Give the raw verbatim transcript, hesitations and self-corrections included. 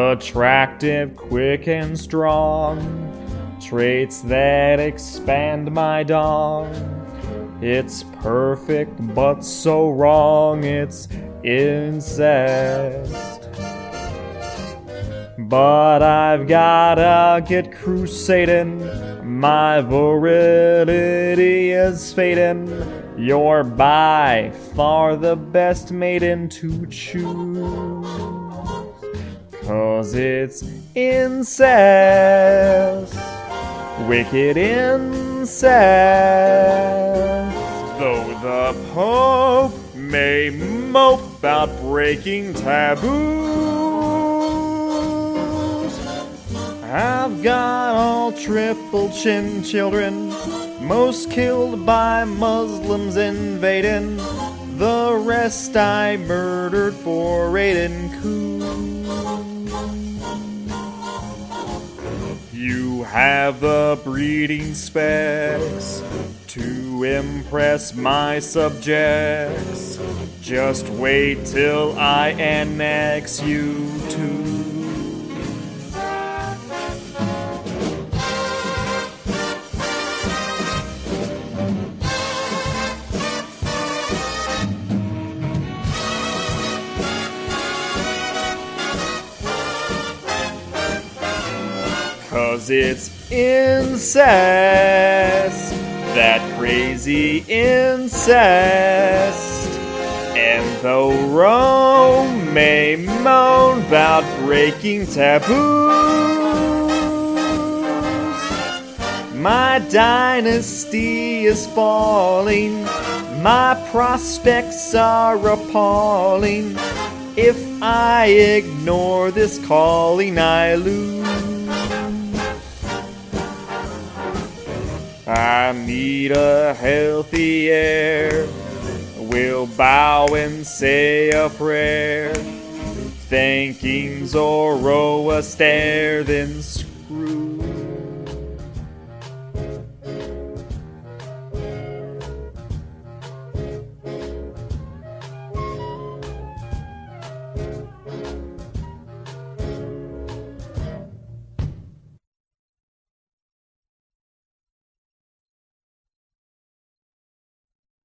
Attractive, quick, and strong, traits that expand my dong. It's perfect, but so wrong, it's incest. But I've gotta get crusading, my virility is fading. You're by far the best maiden to choose, 'cause it's incest, wicked incest. Though the Pope may mope about breaking taboos, I've got all triple chin children, most killed by Muslims invading. The rest I murdered for raiding coups. You have the breeding specs to impress my subjects. Just wait till I annex you too. Cause it's incest, that crazy incest. And though Rome may moan about breaking taboos, my dynasty is falling, my prospects are appalling. If I ignore this calling, I lose. I need a healthy heir, will bow and say a prayer, thanking Zoroaster, then screw.